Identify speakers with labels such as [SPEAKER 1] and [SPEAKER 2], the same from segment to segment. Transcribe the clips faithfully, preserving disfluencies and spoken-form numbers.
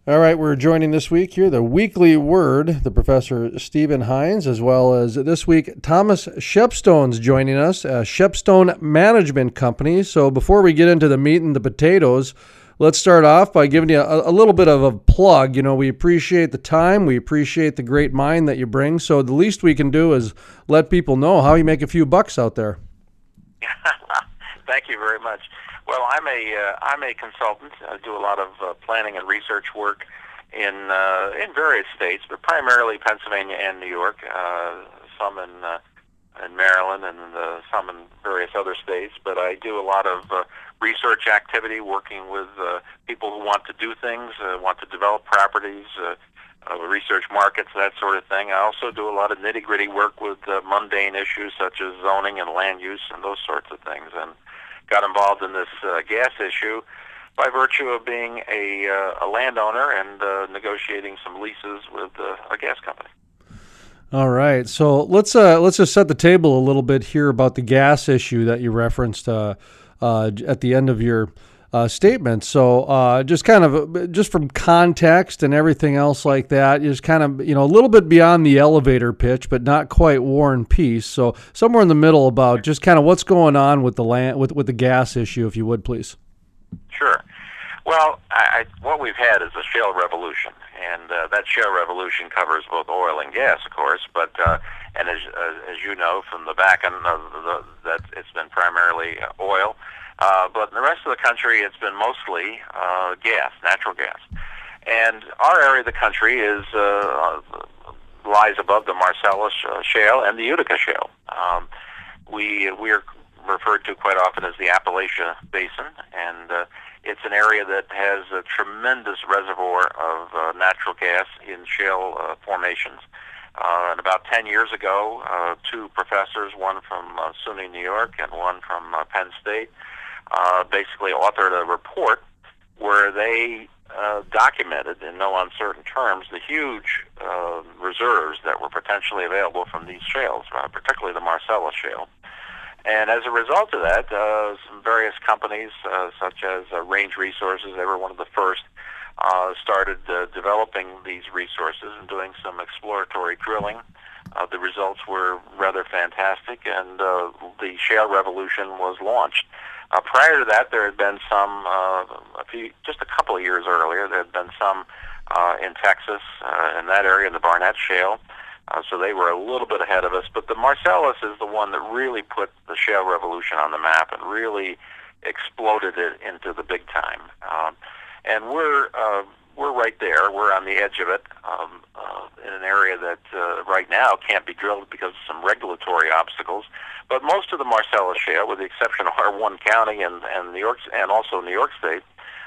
[SPEAKER 1] All right, we're joining this week here the Weekly Word, the Professor Stephen Hines, as well as this week Thomas Shepstone's joining us, uh, Shepstone Management Company. So before we get into the meat and the potatoes, let's start off by giving you a, a little bit of a plug. You know, we appreciate the time, we appreciate the great mind that you bring. So the least we can do is let people know how you make a few bucks out there.
[SPEAKER 2] Thank you very much. Well, I'm a uh, I'm a consultant. I do a lot of uh, planning and research work in uh, in various states, but primarily Pennsylvania and New York. Uh, some in uh, in Maryland and uh, some in various other states. But I do a lot of uh, research activity, working with uh, people who want to do things, uh, want to develop properties, uh, uh, research markets, that sort of thing. I also do a lot of nitty-gritty work with uh, mundane issues such as zoning and land use and those sorts of things. And got involved in this uh, gas issue by virtue of being a, uh, a landowner and uh, negotiating some leases with uh, a gas company.
[SPEAKER 1] All right, so let's uh, let's just set the table a little bit here about the gas issue that you referenced uh, uh, at the end of your uh, statement. So uh, just kind of just from context and everything else like that, is kind of, you know, a little bit beyond the elevator pitch, but not quite War and Peace. So somewhere in the middle about just kind of what's going on with the land with with the gas issue, if you would, please.
[SPEAKER 2] Sure. Well, I, I, what we've had is a shale revolution, and uh, that shale revolution covers both oil and gas, of course. But uh, and as uh, as you know from the back end of the, that it's been primarily uh, oil. Uh, but in the rest of the country, it's been mostly uh, gas, natural gas. And our area of the country is uh, lies above the Marcellus uh, Shale and the Utica Shale. Um, we we are referred to quite often as the Appalachia Basin, and uh, it's an area that has a tremendous reservoir of uh, natural gas in shale uh, formations. Uh, and about ten years ago, uh, two professors, one from uh, SUNY New York and one from uh, Penn State, Uh, basically authored a report where they uh, documented in no uncertain terms the huge uh, reserves that were potentially available from these shales, uh, particularly the Marcellus Shale. And as a result of that, uh, some various companies, uh, such as uh, Range Resources, they were one of the first, uh, started uh, developing these resources and doing some exploratory drilling. Uh, the results were rather fantastic, and uh, the shale revolution was launched. Uh, prior to that, there had been some, uh, a few, just a couple of years earlier, there had been some uh, in Texas, uh, in that area, in the Barnett Shale. Uh, so they were a little bit ahead of us. But the Marcellus is the one that really put the shale revolution on the map and really exploded it into the big time. Um, and we're uh, we're right there. We're on the edge of it, um, uh, in an area that uh, right now can't be drilled because of some regulatory obstacles. But most of the Marcellus Shale, with the exception of our one county and, and New York, and also New York State,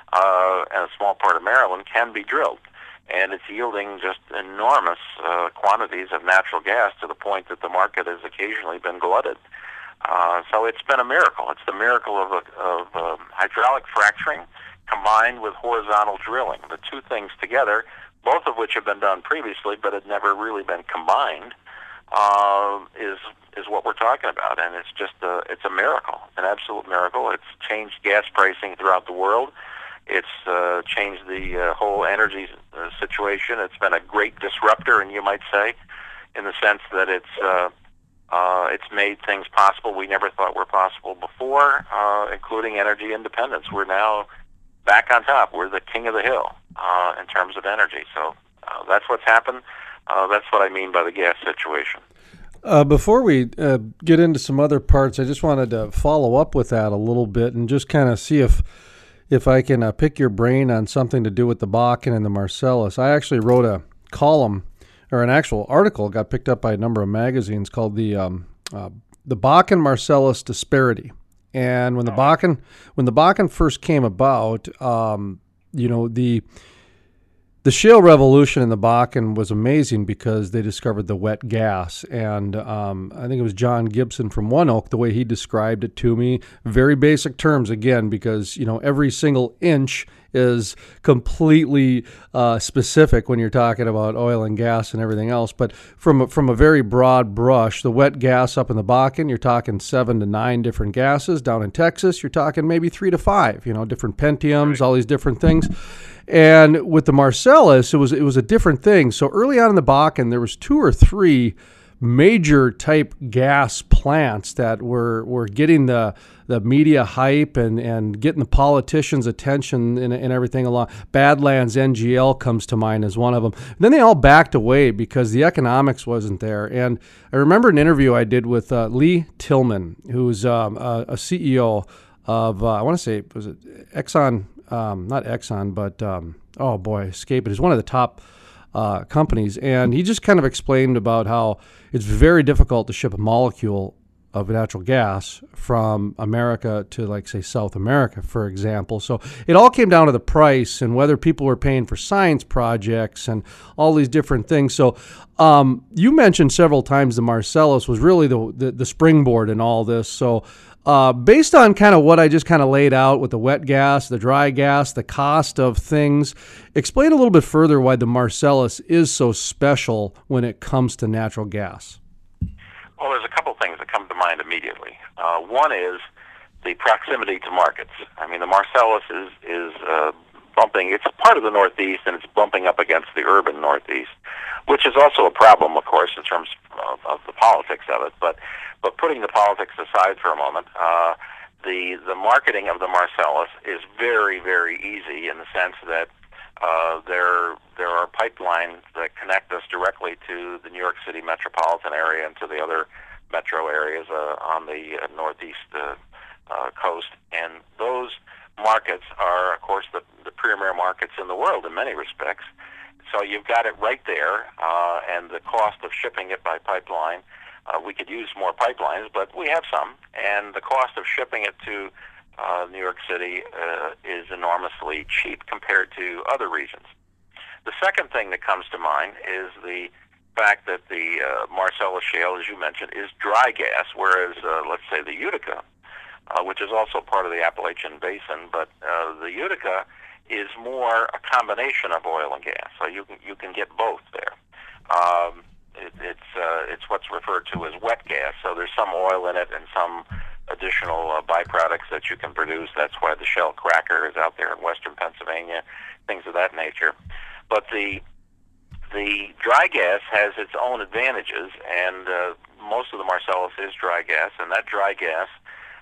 [SPEAKER 2] uh, and a small part of Maryland, can be drilled. And it's yielding just enormous uh, quantities of natural gas to the point that the market has occasionally been glutted. Uh, so it's been a miracle. It's the miracle of, a, of um, hydraulic fracturing combined with horizontal drilling. The two things together, both of which have been done previously but had never really been combined, uh, is is what we're talking about. And it's just a, it's a miracle, an absolute miracle. It's changed gas pricing throughout the world. It's uh, changed the uh, whole energy uh, situation. It's been a great disruptor, and you might say, in the sense that it's uh, uh, it's made things possible we never thought were possible before, uh, including energy independence. We're now back on top. We're the king of the hill uh, in terms of energy. So uh, that's what's happened. Uh, that's what I mean by the gas situation.
[SPEAKER 1] Uh, before we uh, get into some other parts, I just wanted to follow up with that a little bit and just kind of see if if I can uh, pick your brain on something to do with the Bakken and the Marcellus. I actually wrote a column, or an actual article, got picked up by a number of magazines, called the um, uh, the Bakken Marcellus Disparity. And when the Bakken when the Bakken first came about, um, you know, the The shale revolution in the Bakken was amazing because they discovered the wet gas. And um, I think it was John Gibson from One Oak, the way he described it to me. Very basic terms, again, because, you know, every single inch is completely uh, specific when you're talking about oil and gas and everything else. But from a, from a very broad brush, the wet gas up in the Bakken, you're talking seven to nine different gases. Down in Texas, you're talking maybe three to five. You know, different Pentiums, all these different things. And with the Marcellus, it was it was a different thing. So early on in the Bakken, there was two or three major type gas plants that were, were getting the the media hype and, and getting the politicians' attention and, and everything along. Badlands N G L comes to mind as one of them. And then they all backed away because the economics wasn't there. And I remember an interview I did with uh, Lee Tillman, who's um, a, a C E O of, uh, I want to say, was it Exxon, um, not Exxon, but, um, oh boy, escape it. It's one of the top uh, companies. And he just kind of explained about how it's very difficult to ship a molecule of natural gas from America to, like, say, South America, for example. So it all came down to the price and whether people were paying for science projects and all these different things. So um, you mentioned several times the Marcellus was really the, the, the springboard in all this. So uh, based on kind of what I just kind of laid out with the wet gas, the dry gas, the cost of things, explain a little bit further why the Marcellus is so special when it comes to natural gas.
[SPEAKER 2] Well, there's a couple things that come to mind immediately. Uh, one is the proximity to markets. I mean, the Marcellus is is uh, bumping. It's part of the Northeast, and it's bumping up against the urban Northeast, which is also a problem, of course, in terms of, of the politics of it. But but putting the politics aside for a moment, uh, the the marketing of the Marcellus is very, very easy in the sense that Uh, there there are pipelines that connect us directly to the New York City metropolitan area and to the other metro areas uh, on the uh, northeast uh, uh, coast. And those markets are, of course, the, the premier markets in the world in many respects. So you've got it right there, uh, and the cost of shipping it by pipeline, uh, we could use more pipelines, but we have some, and the cost of shipping it to Uh, New York City uh, is enormously cheap compared to other regions. The second thing that comes to mind is the fact that the uh, Marcellus Shale, as you mentioned, is dry gas, whereas, uh, let's say, the Utica, uh, which is also part of the Appalachian Basin, but uh, the Utica is more a combination of oil and gas, so you can you can get both there. Um, it, it's uh, it's what's referred to as wet gas, so there's some oil in it and some additional uh, byproducts that you can produce. That's why the Shell cracker is out there in western Pennsylvania, things of that nature. But the the dry gas has its own advantages, and uh, most of the Marcellus is dry gas, and that dry gas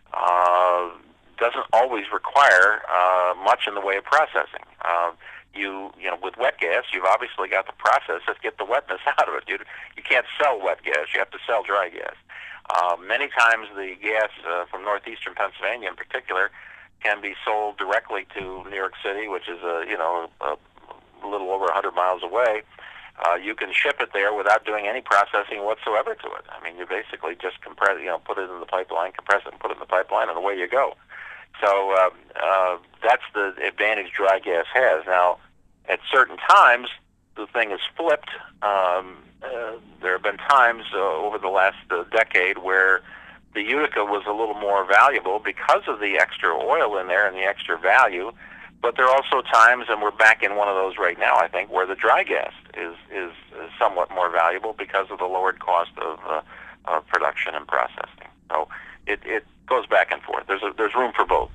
[SPEAKER 2] uh, doesn't always require uh, much in the way of processing. Uh, you you know, with wet gas, you've obviously got the process to get the wetness out of it. You, you can't sell wet gas. You have to sell dry gas. Uh, many times the gas uh, from northeastern Pennsylvania in particular can be sold directly to New York City, which is a, you know, a, a little over one hundred miles away. Uh, you can ship it there without doing any processing whatsoever to it. I mean, you basically just compress, you know, put it in the pipeline, compress it and put it in the pipeline, and away you go. So uh, uh, that's the advantage dry gas has. Now, at certain times, the thing is flipped. Um, Uh, there have been times uh, over the last uh, decade where the Utica was a little more valuable because of the extra oil in there and the extra value. But there are also times, and we're back in one of those right now, I think, where the dry gas is is, is somewhat more valuable because of the lowered cost of, uh, of production and processing. So it, it goes back and forth. There's a, there's room for both.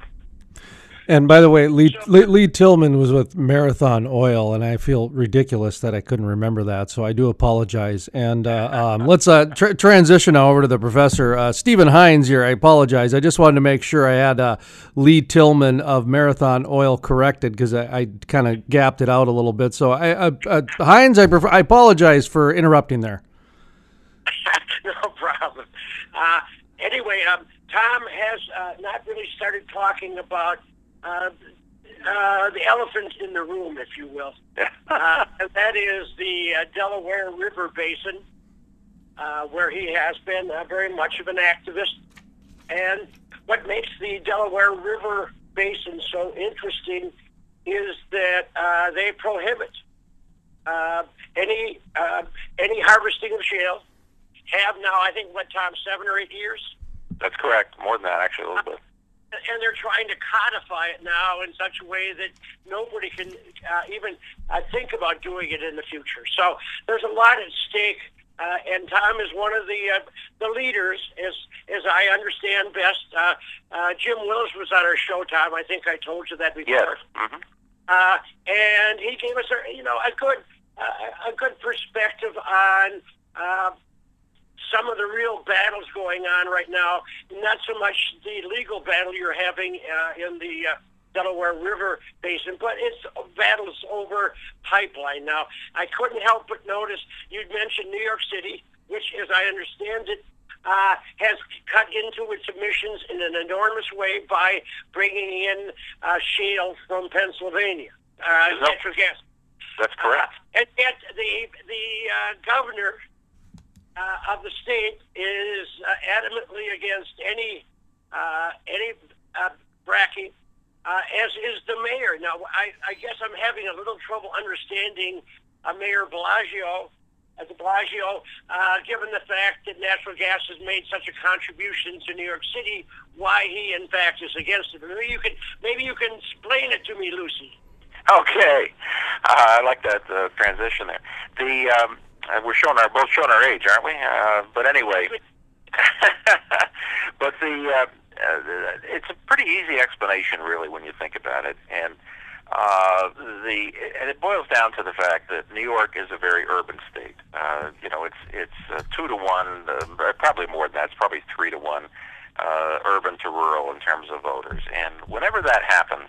[SPEAKER 1] And by the way, Lee, Lee, Lee Tillman was with Marathon Oil, and I feel ridiculous that I couldn't remember that, so I do apologize. And uh, um, let's uh, tra- transition now over to the professor. Uh, Stephen Hines here, I apologize. I just wanted to make sure I had uh, Lee Tillman of Marathon Oil corrected because I, I kind of gapped it out a little bit. So, I, uh, uh, Hines, I, prefer- I apologize for interrupting there.
[SPEAKER 3] No problem. Uh, anyway, um, Tom has uh, not really started talking about Uh, uh, the elephant in the room, if you will. uh, and that is the uh, Delaware River Basin, uh, where he has been uh, very much of an activist. And what makes the Delaware River Basin so interesting is that uh, they prohibit uh, any uh, any harvesting of shale. Have now, I think, what, Tom, seven or eight years?
[SPEAKER 2] That's correct. More than that, actually, a little bit.
[SPEAKER 3] and they're trying to codify it now in such a way that nobody can uh, even uh, think about doing it in the future. So there's a lot at stake, uh, and Tom is one of the uh, the leaders, as as I understand best. Uh, uh, Jim Willis was on our show, Tom. I think I told you that before.
[SPEAKER 2] Yes. Mm-hmm.
[SPEAKER 3] Uh, and he gave us a you know a good uh, a good perspective on. Uh, some of the real battles going on right now, not so much the legal battle you're having uh, in the uh, Delaware River Basin, but it's battles over pipeline. Now, I couldn't help but notice you'd mentioned New York City, which, as I understand it, uh, has cut into its emissions in an enormous way by bringing in uh, shale from Pennsylvania, uh,
[SPEAKER 2] Nope.
[SPEAKER 3] natural gas.
[SPEAKER 2] That's correct.
[SPEAKER 3] Uh, and yet the, the uh, governor Uh, of the state is uh, adamantly against any uh, any uh, fracking, uh, as is the mayor. Now, I, I guess I'm having a little trouble understanding uh, Mayor Blasio, uh, de Blasio, uh, given the fact that natural gas has made such a contribution to New York City, why he in fact is against it. Maybe you can maybe you can explain it to me, Lucy.
[SPEAKER 2] Okay, uh, I like that uh, transition there. The um, Uh, we're showing our both showing our age, aren't we? Uh, but anyway, but the uh, uh, it's a pretty easy explanation, really, when you think about it, and uh, the and it boils down to the fact that New York is a very urban state. Uh, you know, it's it's uh, two to one, uh, probably more than that. It's probably three to one, uh, urban to rural in terms of voters, and whenever that happens.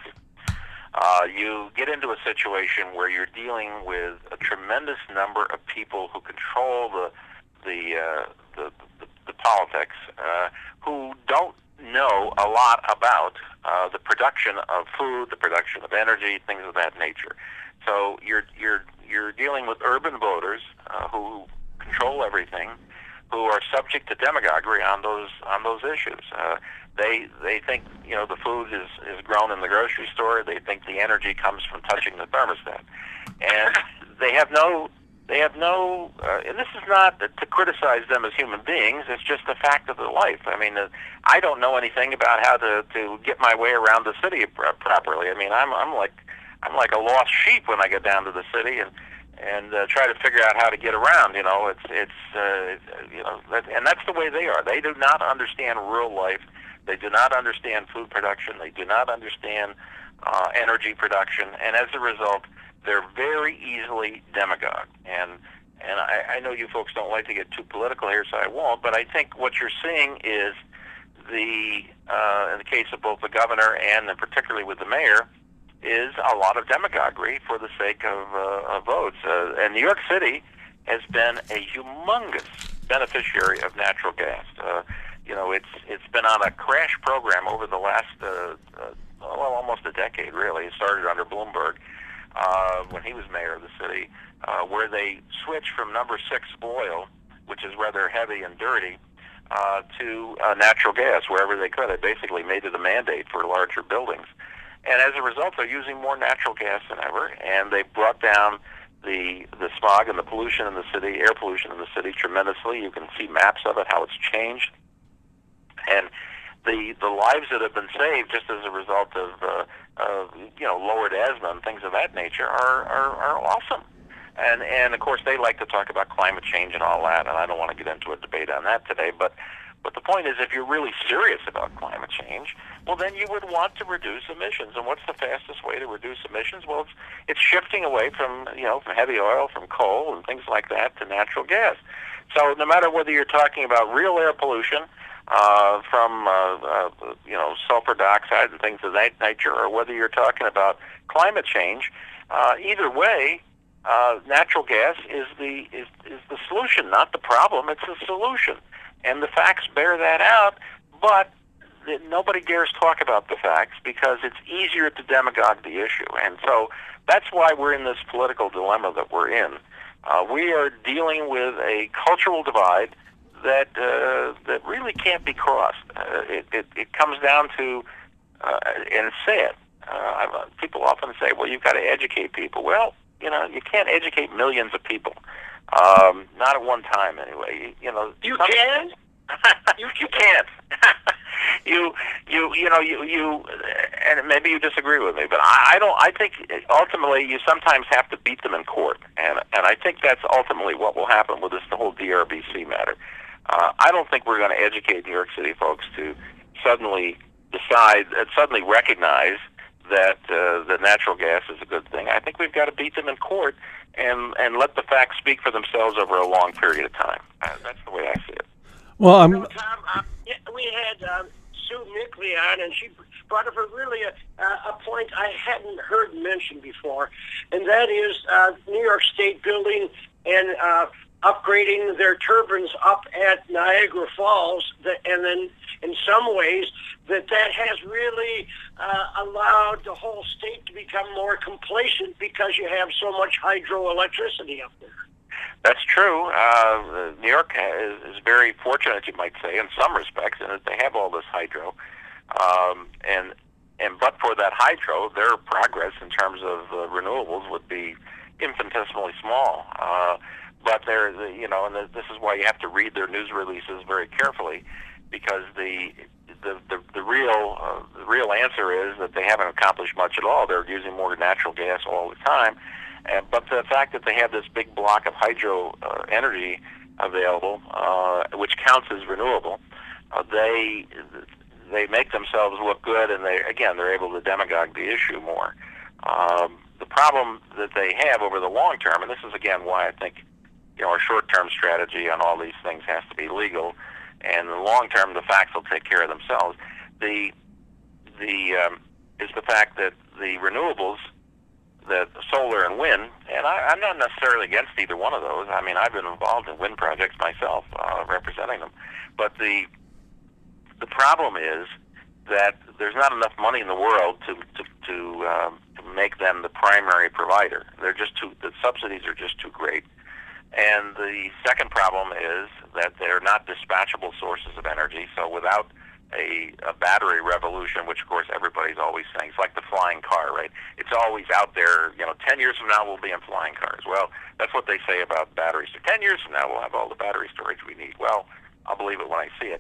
[SPEAKER 2] Uh, you get into a situation where you're dealing with a tremendous number of people who control the the uh, the, the, the politics, uh, who don't know a lot about uh, the production of food, the production of energy, things of that nature. So you're you're you're dealing with urban voters uh, who control everything, who are subject to demagoguery on those on those issues. Uh, They they think you know the food is, is grown in the grocery store. They think the energy comes from touching the thermostat, and they have no they have no. Uh, and this is not to criticize them as human beings. It's just a fact of their life. I mean, uh, I don't know anything about how to, to get my way around the city pr- properly. I mean, I'm I'm like I'm like a lost sheep when I get down to the city and and uh, try to figure out how to get around. You know, it's it's uh, you know, that, and that's the way they are. They do not understand real life. They do not understand food production. They do not understand uh, energy production, and as a result, they're very easily demagogued. And and I, I know you folks don't like to get too political here, so I won't. But I think what you're seeing is the uh, in the case of both the governor and particularly with the mayor, is a lot of demagoguery for the sake of, uh, of votes. Uh, and New York City has been a humongous beneficiary of natural gas. Uh, You know, it's it's been on a crash program over the last, uh, uh, well, almost a decade, really. It started under Bloomberg uh, when he was mayor of the city, uh, where they switched from number six oil, which is rather heavy and dirty, uh, to uh, natural gas wherever they could. It basically made it a mandate for larger buildings. And as a result, they're using more natural gas than ever, and they brought down the the smog and the pollution in the city, air pollution in the city, tremendously. You can see maps of it, how it's changed. And the the lives that have been saved just as a result of, uh, of you know lowered asthma and things of that nature are, are, are awesome. And and of course they like to talk about climate change and all that, and I don't want to get into a debate on that today. But but the point is, if you're really serious about climate change, well then you would want to reduce emissions. And what's the fastest way to reduce emissions? Well, it's it's shifting away from you know from heavy oil, from coal, and things like that to natural gas. So no matter whether you're talking about real air pollution. Uh, from uh, uh, you know sulfur dioxide and things of that nature, or whether you're talking about climate change, uh, either way, uh, natural gas is the is, is the solution, not the problem. It's the solution, and the facts bear that out. But nobody dares talk about the facts because it's easier to demagogue the issue, and so that's why we're in this political dilemma that we're in. Uh, we are dealing with a cultural divide that uh, that really can't be crossed. Uh, it, it it comes down to, uh, and it's sad. Uh, people often say, "Well, you've got to educate people." Well, you know, you can't educate millions of people, um, not at one time anyway. You, you know,
[SPEAKER 3] You
[SPEAKER 2] some,
[SPEAKER 3] can.
[SPEAKER 2] you, you can't. you, you, you know, you, you, and maybe you disagree with me, but I, I don't. I think ultimately you sometimes have to beat them in court, and and I think that's ultimately what will happen with this the whole D R B C matter. Uh, I don't think we're going to educate New York City folks to suddenly decide, uh, suddenly recognize that uh, the natural gas is a good thing. I think we've got to beat them in court and and let the facts speak for themselves over a long period of time. Uh, that's the way I see it.
[SPEAKER 1] Well, I'm.
[SPEAKER 3] So, Tom, uh, yeah, we had um, Sue Nickley on, and she brought up a really a, a point I hadn't heard mentioned before, and that is uh, New York State building and uh, upgrading their turbines up at Niagara Falls, that, and then in some ways that that has really uh, allowed the whole state to become more complacent because you have so much hydroelectricity up there.
[SPEAKER 2] That's true. Uh, New York is, is very fortunate, you might say, in some respects, in that they have all this hydro. Um, and and but for that hydro, their progress in terms of uh, renewables would be infinitesimally small. Uh, but they're, you know, and this is why you have to read their news releases very carefully, because the the the, the real uh, the real answer is that they haven't accomplished much at all. They're using more natural gas all the time. Uh, but the fact that they have this big block of hydro uh, energy available, uh, which counts as renewable, uh, they they make themselves look good, and they again they're able to demagogue the issue more. Um, the problem that they have over the long term, and this is again why I think you know our short-term strategy on all these things has to be legal, and in the long term the facts will take care of themselves. The the um, is the fact that the renewables, that solar and wind, and I, I'm not necessarily against either one of those. I mean, I've been involved in wind projects myself, uh, representing them. But the the problem is that there's not enough money in the world to to to, um, to make them the primary provider. They're just too the subsidies are just too great. And the second problem is that they're not dispatchable sources of energy. So without A, a battery revolution, which of course everybody's always saying, it's like the flying car, right? It's always out there, you know, ten years from now we'll be in flying cars. Well, that's what they say about batteries. So ten years from now we'll have all the battery storage we need. Well, I'll believe it when I see it.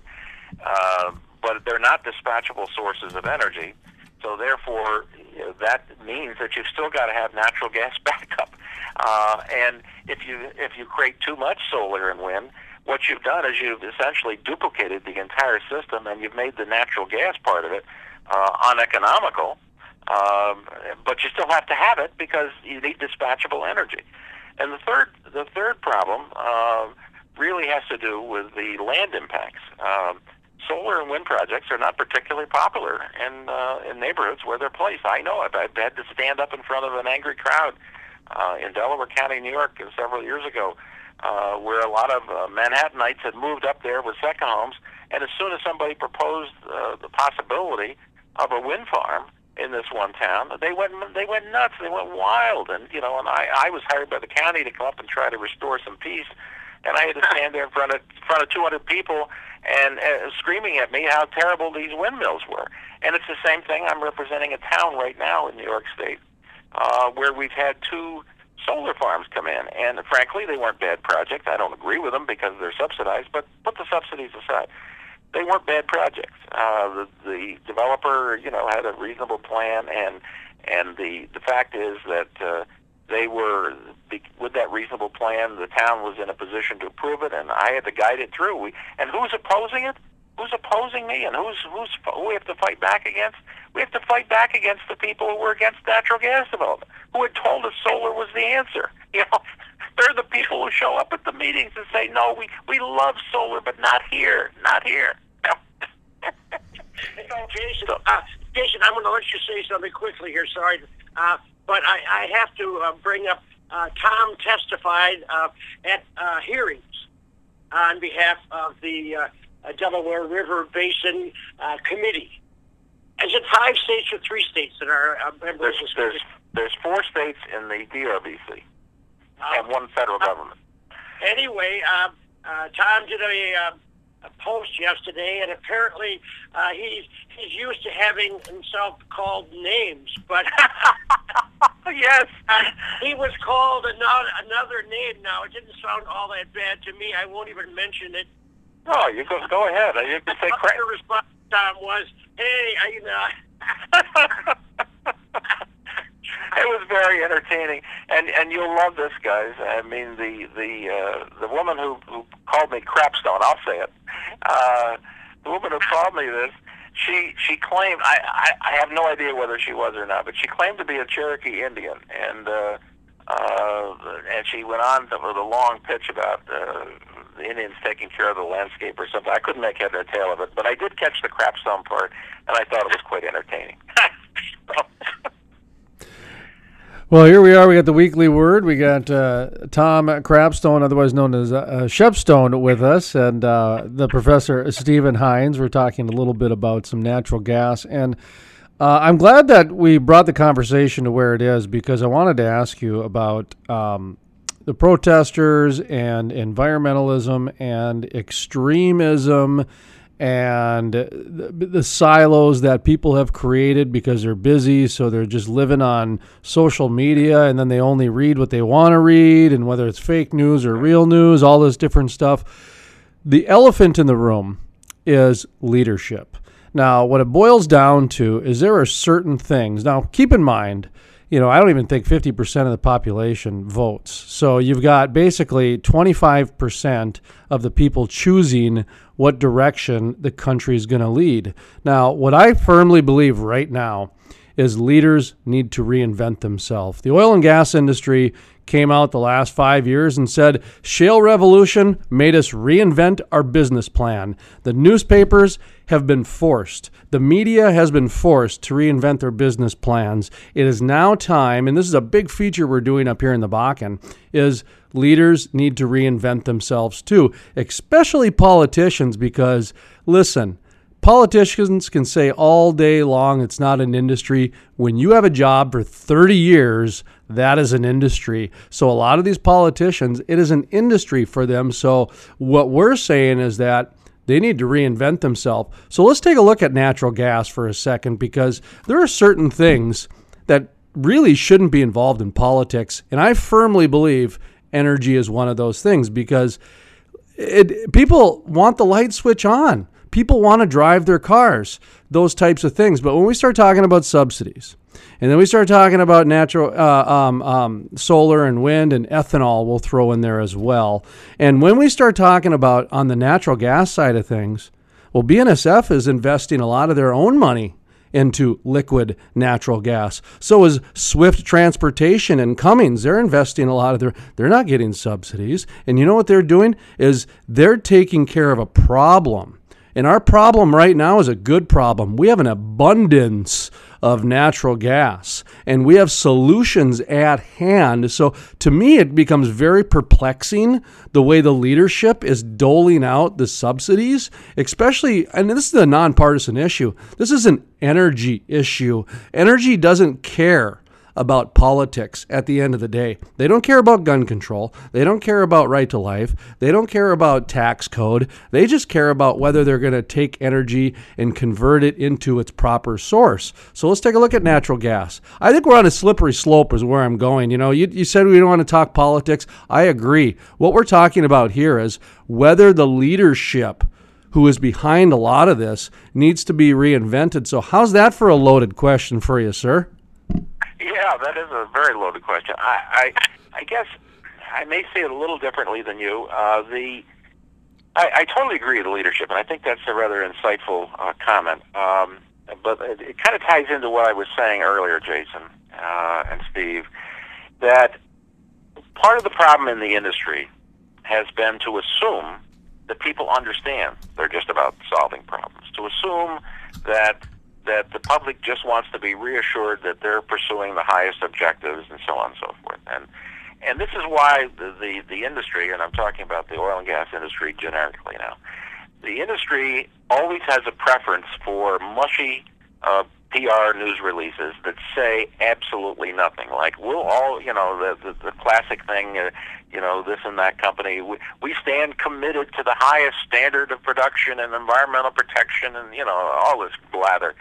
[SPEAKER 2] Uh, but they're not dispatchable sources of energy, so therefore you know, that means that you've still got to have natural gas backup. Uh, and if you if you create too much solar and wind, what you've done is you've essentially duplicated the entire system, and you've made the natural gas part of it uh, uneconomical. Um, but you still have to have it because you need dispatchable energy. And the third, the third problem uh, really has to do with the land impacts. Um, solar and wind projects are not particularly popular in uh, in neighborhoods where they're placed. I know it. I've had to stand up in front of an angry crowd uh, in Delaware County, New York, several years ago. Uh, where a lot of uh, Manhattanites had moved up there with second homes, and as soon as somebody proposed uh, the possibility of a wind farm in this one town, they went they went nuts, they went wild, and you know, and I, I was hired by the county to come up and try to restore some peace, and I had to stand there in front of in front of two hundred people and uh, screaming at me how terrible these windmills were. And it's the same thing. I'm representing a town right now in New York State uh, where we've had two solar farms come in, and frankly, they weren't bad projects. I don't agree with them because they're subsidized, but put the subsidies aside. They weren't bad projects. Uh, the, the developer, you know, had a reasonable plan, and and the the fact is that uh, they were, with that reasonable plan, the town was in a position to approve it, and I had to guide it through. We, and who's opposing it? Who's opposing me, and who's who's who we have to fight back against? We have to fight back against the people who were against natural gas development, who had told us solar was the answer. You know, they're the people who show up at the meetings and say, "No, we we love solar, but not here, not here."
[SPEAKER 3] Jason, uh, Jason, I'm going to let you say something quickly here. Sorry, uh, but I, I have to uh, bring up. Uh, Tom testified uh, at uh, hearings on behalf of the uh, Delaware River Basin uh, Committee. Is it five states or three states that are uh, members?
[SPEAKER 2] There's, there's, there's four states in the D R B C uh, and one federal
[SPEAKER 3] uh,
[SPEAKER 2] government.
[SPEAKER 3] Anyway, uh, uh, Tom did a, uh, a post yesterday, and apparently uh, he's he's used to having himself called names, but
[SPEAKER 2] yes,
[SPEAKER 3] uh, he was called another, another name. Now, it didn't sound all that bad to me. I won't even mention it.
[SPEAKER 2] No, you go go ahead. You can say cra-
[SPEAKER 3] Tom was, hey, I, you know.
[SPEAKER 2] It was very entertaining, and and you'll love this, guys. I mean, the the uh, the woman who, who called me crapstone, I'll say it. Uh, the woman who called me this, she she claimed, I, I I have no idea whether she was or not, but she claimed to be a Cherokee Indian, and uh, uh, and she went on to, with a long pitch about uh, the Indians taking care of the landscape or something. I couldn't make head or tail of it, but I did catch the crapstone part, and I thought it was quite entertaining.
[SPEAKER 1] Well, here we are. We got the weekly word. We got uh, Tom Crapstone, otherwise known as uh, Shepstone, with us, and uh, the Professor Stephen Hines. We're talking a little bit about some natural gas, and uh, I'm glad that we brought the conversation to where it is, because I wanted to ask you about um, the protesters and environmentalism and extremism and the, the silos that people have created because they're busy, so they're just living on social media, and then they only read what they want to read, and whether it's fake news or real news, all this different stuff. The elephant in the room is leadership. Now, what it boils down to is there are certain things. Now, keep in mind, you know, I don't even think fifty percent of the population votes. So you've got basically twenty-five percent of the people choosing what direction the country is going to lead. Now, what I firmly believe right now is leaders need to reinvent themselves. The oil and gas industry came out the last five years and said, shale revolution made us reinvent our business plan. The newspapers have been forced. The media has been forced to reinvent their business plans. It is now time, and this is a big feature we're doing up here in the Bakken, is leaders need to reinvent themselves too, especially politicians, because, listen, politicians can say all day long it's not an industry. When you have a job for thirty years, that is an industry. So a lot of these politicians, it is an industry for them. So what we're saying is that they need to reinvent themselves. So let's take a look at natural gas for a second, because there are certain things that really shouldn't be involved in politics. And I firmly believe energy is one of those things, because it, people want the light switch on. People want to drive their cars, those types of things. But when we start talking about subsidies, and then we start talking about natural uh, um, um, solar and wind and ethanol, we'll throw in there as well. And when we start talking about on the natural gas side of things, well, B N S F is investing a lot of their own money into liquid natural gas. So is Swift Transportation and Cummins. They're investing a lot of their, they're not getting subsidies. And you know what they're doing is they're taking care of a problem. And our problem right now is a good problem. We have an abundance of natural gas, and we have solutions at hand. So to me, it becomes very perplexing the way the leadership is doling out the subsidies, especially, and this is a nonpartisan issue. This is an energy issue. Energy doesn't care about politics at the end of the day. They don't care about gun control. They don't care about right to life. They don't care about tax code. They just care about whether they're going to take energy and convert it into its proper source. So let's take a look at natural gas. I think we're on a slippery slope is where I'm going. You know, you, you said we don't want to talk politics. I agree. What we're talking about here is whether the leadership who is behind a lot of this needs to be reinvented. So how's that for a loaded question for you, sir?
[SPEAKER 2] Yeah, that is a very loaded question. I, I, I guess I may say it a little differently than you. Uh, the, I, I totally agree with the leadership, and I think that's a rather insightful uh, comment. Um, but it, it kind of ties into what I was saying earlier, Jason uh, and Steve, that part of the problem in the industry has been to assume that people understand they're just about solving problems, to assume that that the public just wants to be reassured that they're pursuing the highest objectives and so on and so forth. And and this is why the, the, the industry, and I'm talking about the oil and gas industry generically now, the industry always has a preference for mushy uh, P R news releases that say absolutely nothing. Like, we'll all, you know, the, the, the classic thing, uh, you know, this and that company, we, we stand committed to the highest standard of production and environmental protection and, you know, all this blather.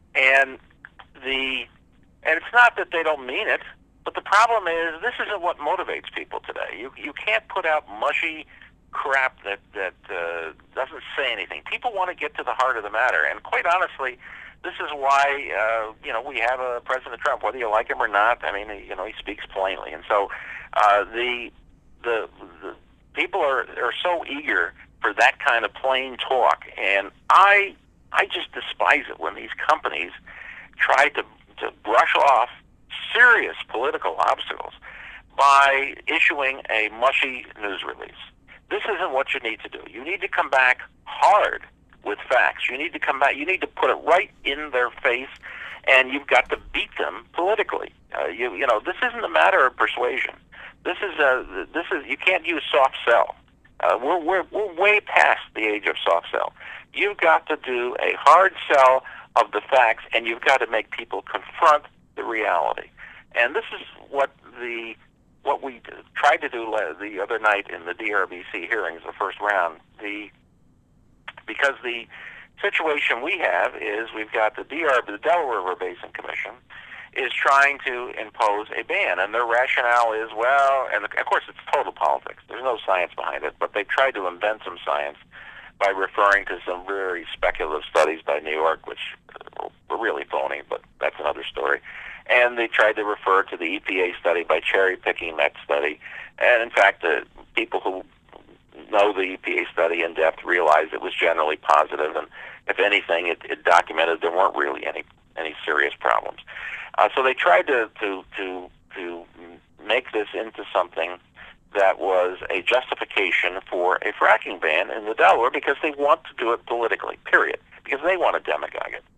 [SPEAKER 2] And the and it's not that they don't mean it, but the problem is this isn't what motivates people today. You you can't put out mushy crap that that uh, doesn't say anything. People want to get to the heart of the matter, and quite honestly, this is why uh, you know we have a President Trump, whether you like him or not. I mean, you know, he speaks plainly, and so uh, the, the the people are are so eager for that kind of plain talk, and I I just despise it when these companies try to to brush off serious political obstacles by issuing a mushy news release. This isn't what you need to do. You need to come back hard with facts. You need to come back. You need to put it right in their face, and you've got to beat them politically. Uh, you you know this isn't a matter of persuasion. This is a this is you can't use soft sell. Uh, we're we're we're way past the age of soft sell. You've got to do a hard sell of the facts, and you've got to make people confront the reality. And this is what the what we tried to do the other night in the D R B C hearings, the first round. The because the situation we have is we've got the D R, the Delaware River Basin Commission, is trying to impose a ban, and their rationale is, well, and of course it's total politics. There's no science behind it, but they've tried to invent some science by referring to some very speculative studies by New York, which were really phony, but that's another story. And they tried to refer to the E P A study by cherry-picking that study. And in fact, the people who know the E P A study in depth realize it was generally positive, and if anything, it, it documented there weren't really any any serious problems. Uh, so they tried to, to to to make this into something that was a justification for a fracking ban in the Delaware because they want to do it politically, period, because they want to demagogue it.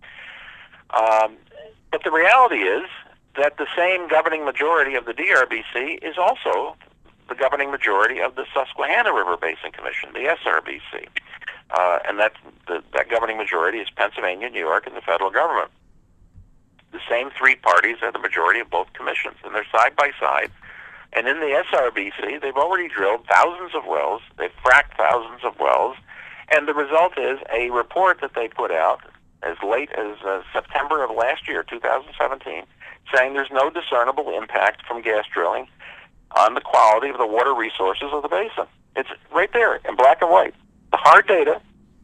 [SPEAKER 2] Um, but the reality is that the same governing majority of the D R B C is also the governing majority of the Susquehanna River Basin Commission, the S R B C. Uh, and that, the, that governing majority is Pennsylvania, New York, and the federal government. The same three parties are the majority of both commissions, and they're side by side. And in the S R B C, they've already drilled thousands of wells, they've fracked thousands of wells, and the result is a report that they put out as late as uh, September of last year, two thousand seventeen, saying there's no discernible impact from gas drilling on the quality of the water resources of the basin. It's right there in black and white. The hard data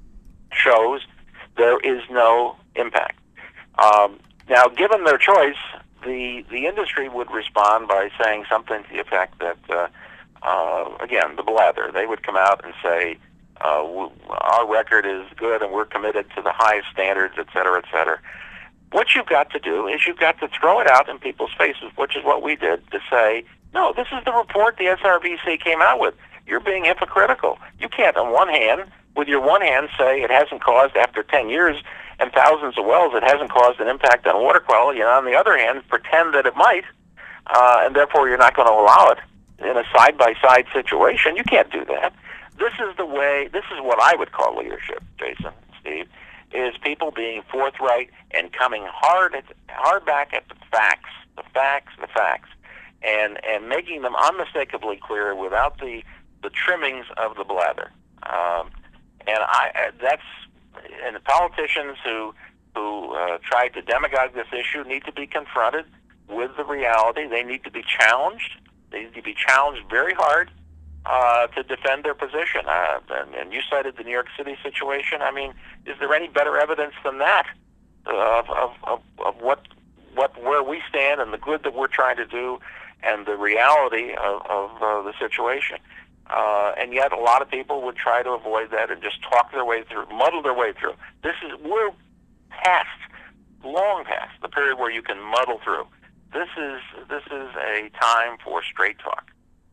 [SPEAKER 2] shows there is no impact. Um, now, given their choice, the the industry would respond by saying something to the effect that, uh, uh, again, the blather. They would come out and say, uh, w- our record is good and we're committed to the highest standards, et cetera, et cetera. What you've got to do is you've got to throw it out in people's faces, which is what we did, to say, no, this is the report the S R B C came out with. You're being hypocritical. You can't, on one hand, with your one hand, say it hasn't caused, after ten years and thousands of wells, it hasn't caused an impact on water quality, and on the other hand, pretend that it might, uh, and therefore you're not going to allow it in a side-by-side situation. You can't do that. This is the way, this is what I would call leadership, Jason, Steve, is people being forthright and coming hard at, hard back at the facts, the facts, the facts, and and making them unmistakably clear without the the trimmings of the blather. Um, and I that's and the politicians who who uh, tried to demagogue this issue need to be confronted with the reality. They need to be challenged. They need to be challenged very hard uh, to defend their position. Uh, and, and you cited the New York City situation. I mean, is there any better evidence than that uh, of, of, of, of what what where we stand and the good that we're trying to do and the reality of, of uh, the situation? Uh, and yet a lot of people would try to avoid that and just talk their way through, muddle their way through. This is, we're past, long past the period where you can muddle through. This is, this is a time for straight talk.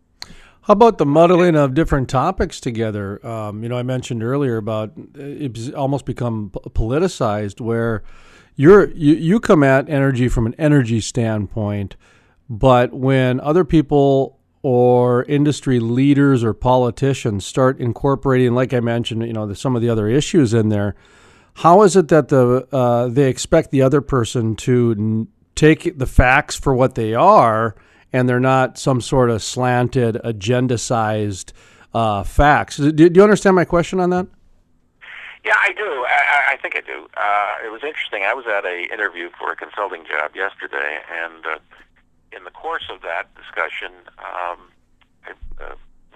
[SPEAKER 1] How about the muddling of different topics together? Um, you know, I mentioned earlier about it's almost become politicized, where you're you, you come at energy from an energy standpoint, but when other people or industry leaders or politicians start incorporating, like I mentioned, you know, the, some of the other issues in there, how is it that the uh, they expect the other person to n- take the facts for what they are, and they're not some sort of slanted, agenda-sized uh, facts? Do, do you understand my question on that?
[SPEAKER 2] Yeah, I do. I, I think I do. Uh, it was interesting. I was at a interview for a consulting job yesterday, and uh, in the course of that discussion, um, uh,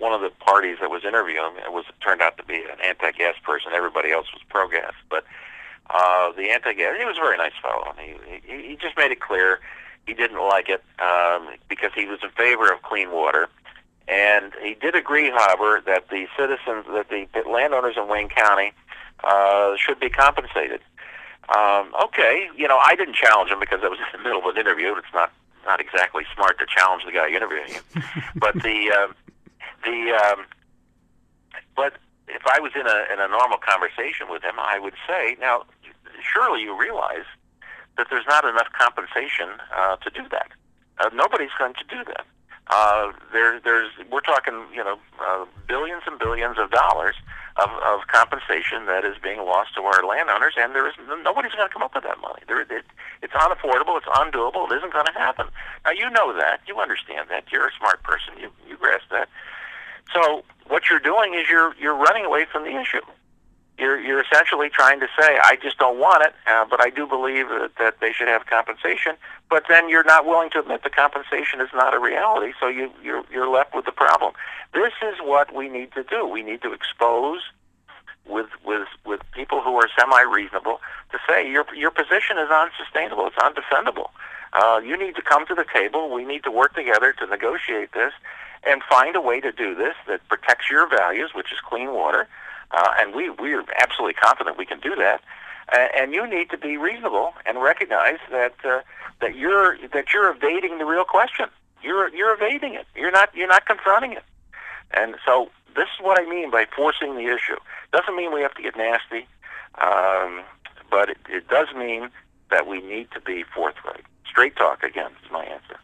[SPEAKER 2] one of the parties that was interviewing him was turned out to be an anti-gas person. Everybody else was pro-gas, but uh, the anti-gas, he was a very nice fellow. He, he he just made it clear he didn't like it um, because he was in favor of clean water, and he did agree, however, that the citizens, that the landowners in Wayne County uh, should be compensated. Um, okay, you know, I didn't challenge him because I was in the middle of an interview. It's not not exactly smart to challenge the guy interviewing you, but the uh, the um, but if I was in a in a normal conversation with him, I would say, now, surely you realize that there's not enough compensation uh, to do that. Uh, nobody's going to do that. Uh, there, there's we're talking, you know, uh, billions and billions of dollars of, of compensation that is being lost to our landowners, and there is nobody's going to come up with that money. There, it, it's unaffordable. It's undoable. It isn't going to happen. Now, you know that. You understand that. You're a smart person. You you grasp that. So what you're doing is you're you're running away from the issue. You're you're essentially trying to say, I just don't want it, uh, but I do believe that, that they should have compensation. But then you're not willing to admit the compensation is not a reality, so you you're you're left with the problem. This is what we need to do. We need to expose with with with people who are semi-reasonable to say your your position is unsustainable. It's undefendable. Uh, you need to come to the table. We need to work together to negotiate this and find a way to do this that protects your values, which is clean water. Uh, and we we are absolutely confident we can do that. Uh, and you need to be reasonable and recognize that uh, that you're that you're evading the real question. You're you're evading it. You're not you're not confronting it. And so this is what I mean by forcing the issue. Doesn't mean we have to get nasty, um, but it, it does mean that we need to be forthright. Straight talk, again, is my answer.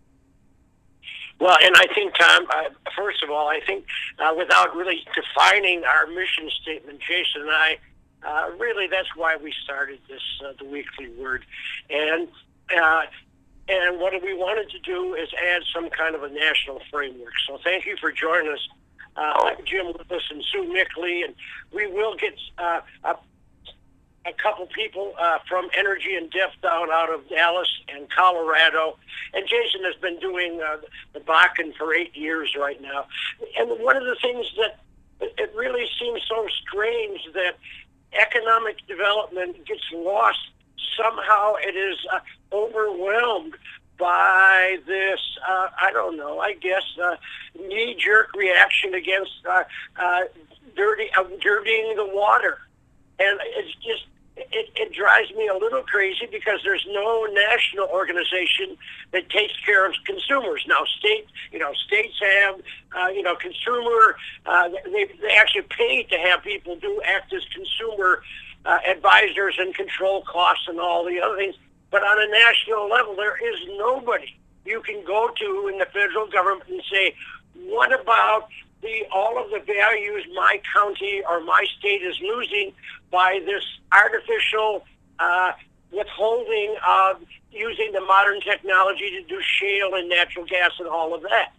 [SPEAKER 3] Well, and I think, Tom, uh, first of all, I think uh, without really defining our mission statement, Jason and I, uh, really that's why we started this, uh, the Weekly Word. And uh, and what we wanted to do is add some kind of a national framework. So thank you for joining us, uh, Jim Willis and Sue Mickley. And we will get uh, a a couple people uh, from Energy in Depth down out of Dallas and Colorado. And Jason has been doing uh, the Bakken for eight years right now. And one of the things that it really seems so strange that economic development gets lost. Somehow it is uh, overwhelmed by this, uh, I don't know, I guess, uh, knee-jerk reaction against uh, uh, dirty, uh, dirtying the water. And it's just, it, it drives me a little crazy because there's no national organization that takes care of consumers. Now, state, you know, states have, uh, you know, consumer, uh, they, they actually pay to have people do act as consumer uh, advisors and control costs and all the other things. But on a national level, there is nobody you can go to in the federal government and say, what about the all of the values my county or my state is losing by this artificial uh, withholding of using the modern technology to do shale and natural gas and all of that.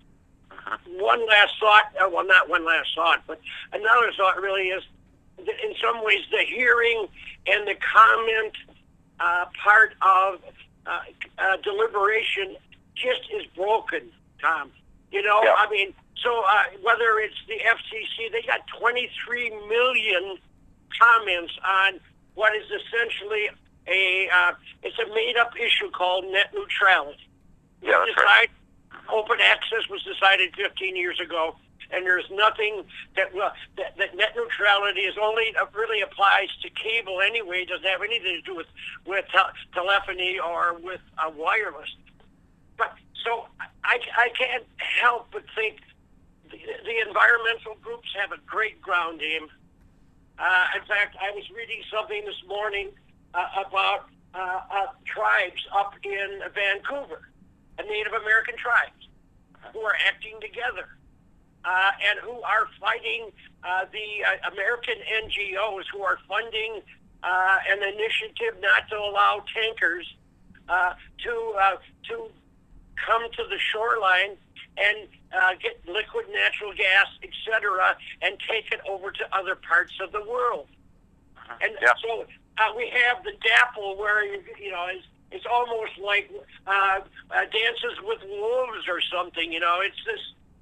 [SPEAKER 3] One last thought, uh, well, not one last thought, but another thought really is, that in some ways, the hearing and the comment uh, part of uh, uh, deliberation just is broken, Tom. You know,
[SPEAKER 2] yeah.
[SPEAKER 3] I mean, so uh, whether it's the F C C, they got twenty-three million comments on what is essentially a uh, it's a made-up issue called net neutrality.
[SPEAKER 2] Yeah, that's
[SPEAKER 3] Decide,
[SPEAKER 2] right.
[SPEAKER 3] Open access was decided fifteen years ago, and there's nothing that uh, that, that net neutrality is only uh, really applies to cable anyway. It doesn't have anything to do with with te- telephony or with uh, wireless. But so I, I can't help but think the, the environmental groups have a great ground game. Uh, in fact, I was reading something this morning uh, about uh, uh, tribes up in Vancouver, a Native American tribes, who are acting together uh, and who are fighting uh, the uh, American N G Os who are funding uh, an initiative not to allow tankers uh, to uh, to come to the shoreline and uh, get liquid natural gas, et cetera, and take it over to other parts of the world. And
[SPEAKER 2] yeah.
[SPEAKER 3] so uh, we have the DAPL where, you know, it's, it's almost like uh, uh, Dances with Wolves or something, you know. It's this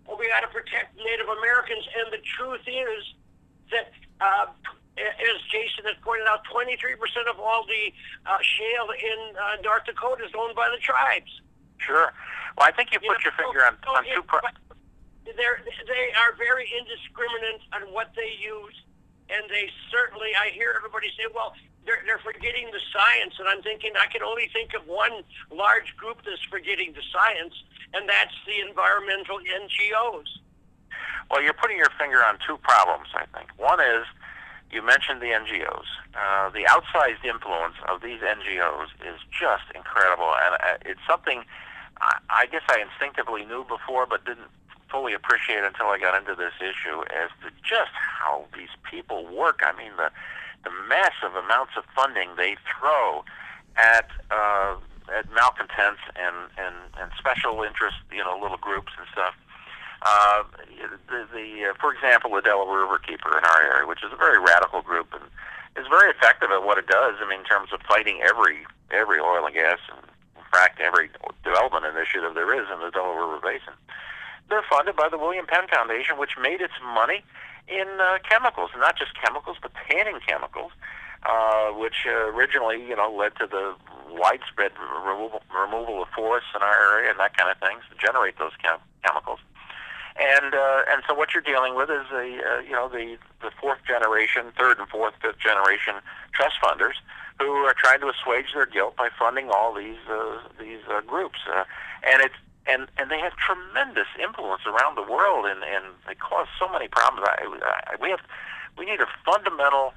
[SPEAKER 3] well, we got to protect Native Americans. And the truth is that, uh, as Jason has pointed out, twenty-three percent of all the uh, shale in uh, North Dakota is owned by the tribes.
[SPEAKER 2] Sure. Well, I think you put you know, your finger on,
[SPEAKER 3] so
[SPEAKER 2] on two... Pro-
[SPEAKER 3] they're, they are very indiscriminate on what they use, and they certainly, I hear everybody say, well, they're, they're forgetting the science, and I'm thinking I can only think of one large group that's forgetting the science, and that's the environmental N G Os.
[SPEAKER 2] Well, you're putting your finger on two problems, I think. One is, you mentioned the N G Os. Uh, the outsized influence of these N G Os is just incredible, and uh, it's something I, I guess I instinctively knew before, but didn't fully appreciate until I got into this issue as to just how these people work. I mean, the the massive amounts of funding they throw at uh, at malcontents and, and, and special interest, you know, little groups and stuff. Uh, the, the uh, for example, the Delaware Riverkeeper in our area, which is a very radical group and is very effective at what it does. I mean, in terms of fighting every every oil and gas and, in fact, every development initiative there is in the Delaware River Basin. They're funded by the William Penn Foundation, which made its money in uh, chemicals, not just chemicals, but tanning chemicals, uh, which uh, originally, you know, led to the widespread removal, removal of forests in our area and that kind of things to generate those chem- chemicals. And uh, and so what you're dealing with is a uh, you know the the fourth generation, third and fourth, fifth generation trust funders who are trying to assuage their guilt by funding all these uh, these uh, groups, uh, and it's and and they have tremendous influence around the world, and, and they cause so many problems. I, I, we have we need a fundamental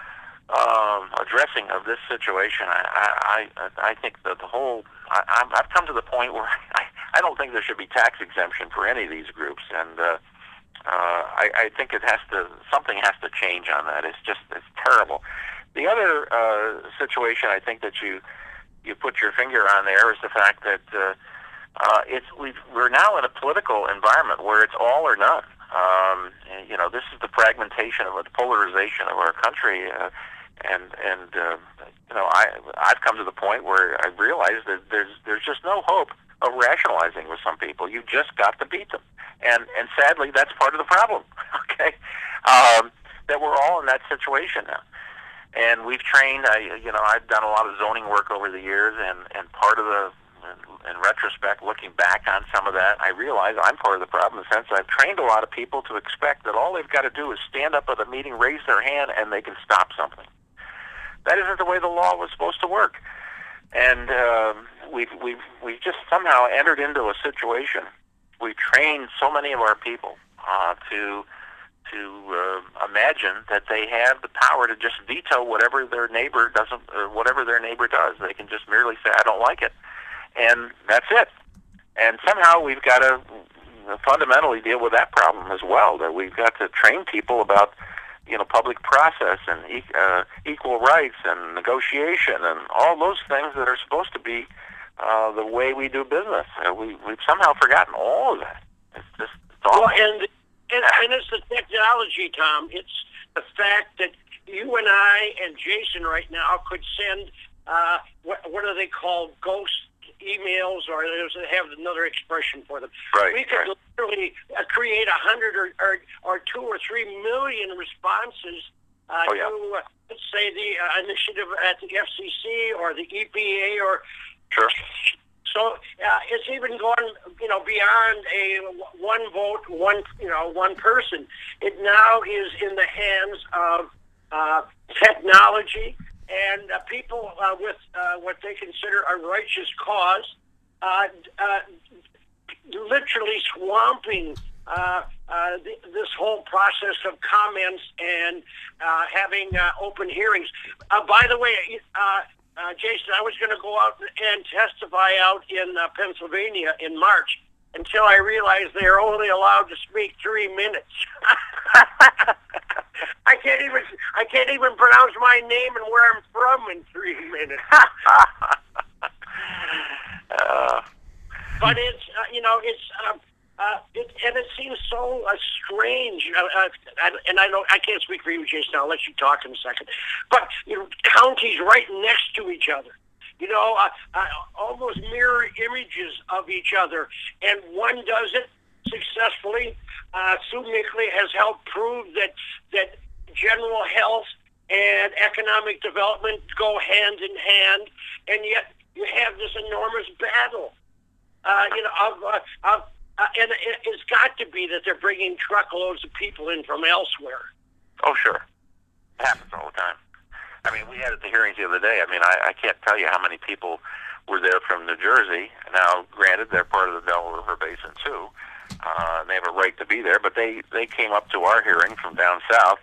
[SPEAKER 2] um, addressing of this situation. I I I think that the whole I, I've come to the point where I. I don't think there should be tax exemption for any of these groups, and uh, uh, I, I think it has to something has to change on that. It's just it's terrible. The other uh, situation I think that you you put your finger on there is the fact that uh, uh, it's we've, we're now in a political environment where it's all or none. Um, and, you know, this is the fragmentation of the polarization of our country, uh, and and uh, you know I I've come to the point where I realize that there's there's just no hope of rationalizing with some people. You just got to beat them. And and sadly, that's part of the problem, okay? Um, that we're all in that situation now. And we've trained, I, you know, I've done a lot of zoning work over the years, and, and part of the, in retrospect, looking back on some of that, I realize I'm part of the problem in the sense I've trained a lot of people to expect that all they've got to do is stand up at a meeting, raise their hand, and they can stop something. That isn't the way the law was supposed to work. And uh, we've we've we've just somehow entered into a situation. We've trained so many of our people uh, to to uh, imagine that they have the power to just veto whatever their neighbor doesn't, or whatever their neighbor does. They can just merely say, "I don't like it," and that's it. And somehow we've got to fundamentally deal with that problem as well. That we've got to train people about, you know, public process and uh, equal rights and negotiation and all those things that are supposed to be uh, the way we do business. Uh, we, we've somehow forgotten all of that. It's just it's all.
[SPEAKER 3] Well, and, and, and it's the technology, Tom. It's the fact that you and I and Jason right now could send, uh, what, what are they called, ghost emails, or they have another expression for them.
[SPEAKER 2] Right,
[SPEAKER 3] we could
[SPEAKER 2] right.
[SPEAKER 3] literally uh, create a hundred or, or or two or three million responses uh,
[SPEAKER 2] oh, yeah.
[SPEAKER 3] to, uh, let's say, the uh, initiative at the F C C or the E P A, or
[SPEAKER 2] sure.
[SPEAKER 3] So uh, it's even gone, you know, beyond a one vote, one you know, one person. It now is in the hands of uh, technology. And uh, people uh, with uh, what they consider a righteous cause, uh, uh, literally swamping uh, uh, th- this whole process of comments and uh, having uh, open hearings. Uh, by the way, uh, uh, Jason, I was going to go out and testify out in uh, Pennsylvania in March until I realized they are only allowed to speak three minutes. I can't even I can't even pronounce my name and where I'm from in three minutes. uh, but it's uh, you know it's uh, uh, it, and it seems so uh, strange. Uh, uh, I, and I don't I can't speak for you, Jason. I'll let you talk in a second. But you know, counties right next to each other. You know, uh, uh, almost mirror images of each other, and one does it, successfully. Uh, Sue Mickley has helped prove that that general health and economic development go hand in hand, and yet you have this enormous battle. Uh, you know, of, uh, of, uh, and it, it's got to be that they're bringing truckloads of people in from elsewhere.
[SPEAKER 2] Oh, sure. It happens all the time. I mean, we had at the hearings the other day, I mean, I, I can't tell you how many people were there from New Jersey. Now, granted, they're part of the Delaware River Basin, too. Uh, they have a right to be there, but they, they came up to our hearing from down south,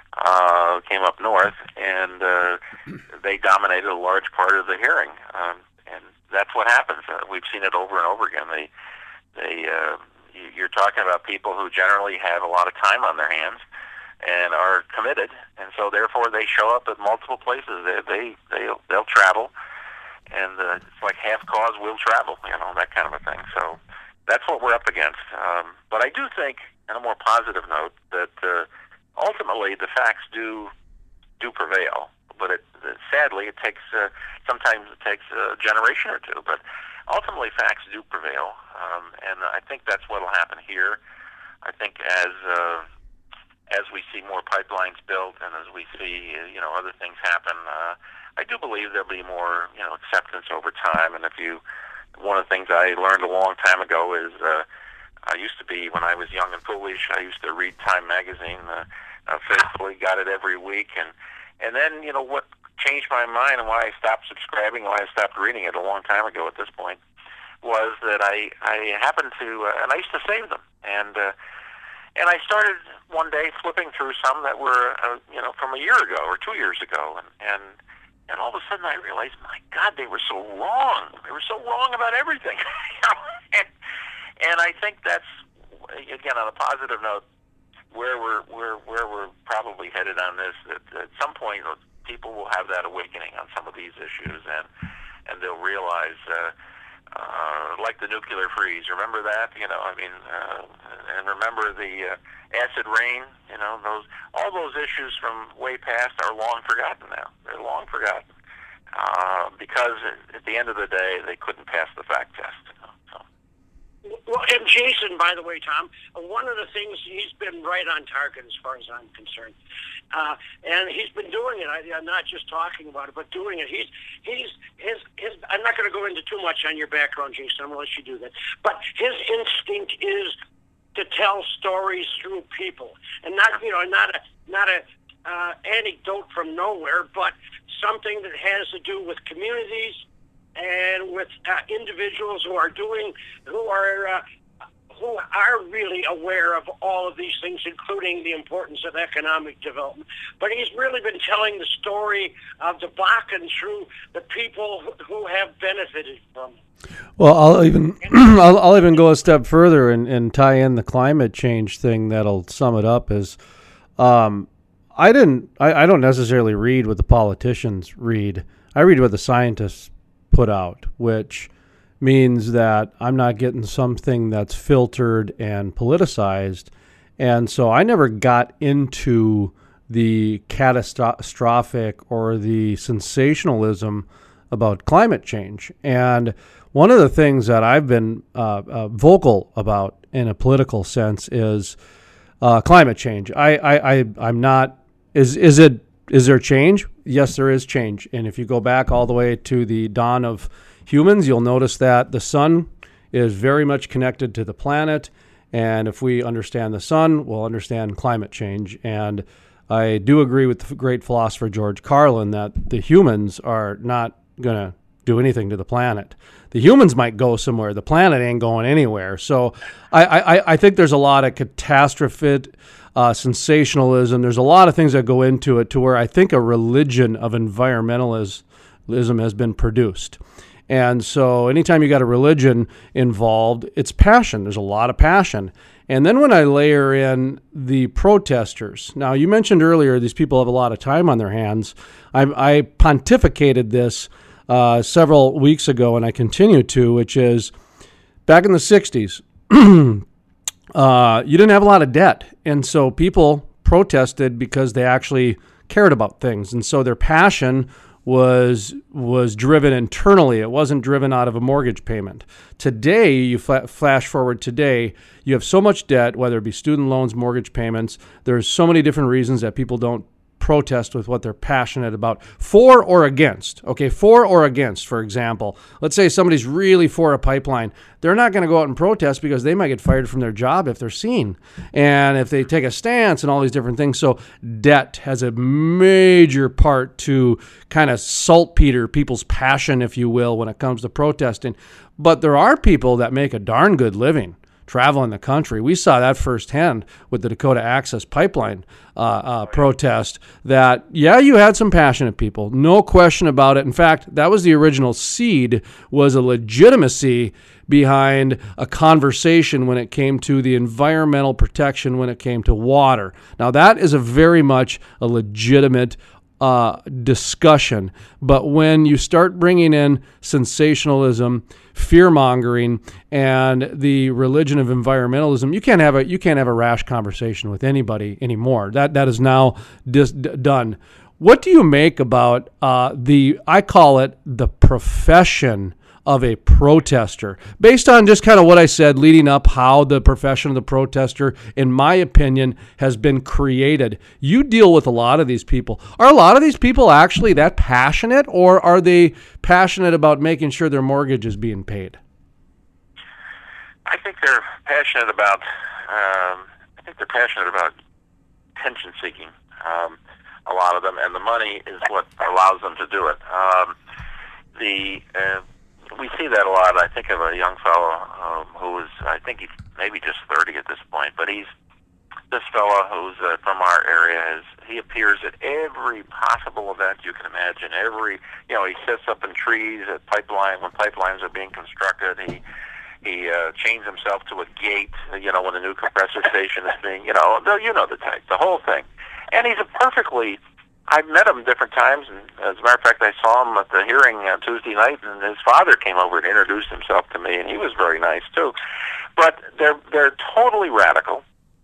[SPEAKER 2] uh, came up north, and uh, they dominated a large part of the hearing. Um, and that's what happens. Uh, we've seen it over and over again. They, they, uh, you're talking about people who generally have a lot of time on their hands and are committed, and so therefore they show up at multiple places. They, they, they'll, they'll travel, and uh, it's like half cause will travel, you know, that kind of a thing. So that's what we're up against. Um, but I do think, on a more positive note, that uh, ultimately the facts do do prevail. But it, it, sadly, it takes uh, sometimes it takes a generation or two. But ultimately, facts do prevail, um, and I think that's what will happen here. I think as uh, as we see more pipelines built, and as we see you know other things happen, uh, I do believe there'll be more you know acceptance over time. And if you one of the things I learned a long time ago is uh, I used to be, when I was young and foolish, I used to read Time magazine uh, uh, faithfully, got it every week, and and then you know what changed my mind and why I stopped subscribing, why I stopped reading it a long time ago at this point, was that I I happened to uh, and I used to save them, and uh, and I started one day flipping through some that were uh, you know from a year ago or two years ago, and and. And all of a sudden I realized, my God, they were so wrong. They were so wrong about everything. and, and I think that's, again, on a positive note, where we're where where we're probably headed on this. That at some point, people will have that awakening on some of these issues, and and they'll realize, uh, uh, like the nuclear freeze. Remember that? You know, I mean, uh, and remember the uh, acid rain. You know, those all those issues from way past are long forgotten now. They're long forgotten uh, because at the end of the day, they couldn't pass the fact test. You know, so.
[SPEAKER 3] Well, and Jason, by the way, Tom, one of the things, he's been right on target as far as I'm concerned. Uh, and he's been doing it. I, I'm not just talking about it, but doing it. He's, he's, his, his, I'm not going to go into too much on your background, Jason. I'm going to let you do that. But his instinct is to tell stories through people, and not, you know, not a, not a uh, anecdote from nowhere, but something that has to do with communities and with uh, individuals who are doing, who are, uh, who are really aware of all of these things, including the importance of economic development. But he's really been telling the story of the Bakken through the people who have benefited from it.
[SPEAKER 1] Well, I'll even I'll, I'll even go a step further and, and tie in the climate change thing. That'll sum it up. Is um, I didn't I, I don't necessarily read what the politicians read. I read what the scientists put out, which means that I'm not getting something that's filtered and politicized. And so I never got into the catastrophic or the sensationalism about climate change. And one of the things that I've been uh, uh, vocal about in a political sense is uh, climate change. I, I, I, I'm not, is, is it, is there change? Yes, there is change. And if you go back all the way to the dawn of humans, you'll notice that the sun is very much connected to the planet. And if we understand the sun, we'll understand climate change. And I do agree with the great philosopher George Carlin that the humans are not going to do anything to the planet. The humans might go somewhere. The planet ain't going anywhere. So I, I, I think there's a lot of catastrophe, uh, sensationalism. There's a lot of things that go into it to where I think a religion of environmentalism has been produced. And so anytime you got a religion involved, it's passion. There's a lot of passion. And then when I layer in the protesters, now you mentioned earlier these people have a lot of time on their hands. I, I pontificated this uh, several weeks ago, and I continue to, which is back in the sixties, uh, you didn't have a lot of debt. And so people protested because they actually cared about things. And so their passion was was driven internally. It wasn't driven out of a mortgage payment. Today, you fla- flash forward today, you have so much debt, whether it be student loans, mortgage payments. There's so many different reasons that people don't protest with what they're passionate about, for or against. Okay, for or against, for example. Let's say somebody's really for a pipeline. They're not going to go out and protest because they might get fired from their job if they're seen. And if they take a stance and all these different things. So debt has a major part to kind of saltpeter people's passion, if you will, when it comes to protesting. But there are people that make a darn good living traveling the country. We saw that firsthand with the Dakota Access Pipeline uh, uh, protest, that, yeah, you had some passionate people, no question about it. In fact, that was the original seed, was a legitimacy behind a conversation when it came to the environmental protection, when it came to water. Now, that is a very much a legitimate Uh, discussion. But when you start bringing in sensationalism, fear-mongering, and the religion of environmentalism, you can't have a you can't have a rash conversation with anybody anymore. That that is now dis- done. What do you make about uh, the I call it the profession of a protester, based on just kind of what I said leading up, how the profession of the protester, in my opinion, has been created? You deal with a lot of these people. Are a lot of these people actually that passionate, or are they passionate about making sure their mortgage is being paid?
[SPEAKER 2] I think they're passionate about. Um, I think they're passionate about attention seeking. Um, a lot of them, and the money is what allows them to do it. Um, the uh, We see that a lot. I think of a young fellow um, who is, I think he's maybe just thirty at this point, but he's, this fellow who's uh, from our area, is he appears at every possible event you can imagine. Every, you know, he sits up in trees at pipeline, when pipelines are being constructed. He he uh, chains himself to a gate, you know, when a new compressor station is being, you know, you know the type, the whole thing. And he's a perfectly, I've met him different times, and as a matter of fact, I saw him at the hearing uh, Tuesday night, and his father came over and introduced himself to me, and he was very nice too. But they're they're totally radical,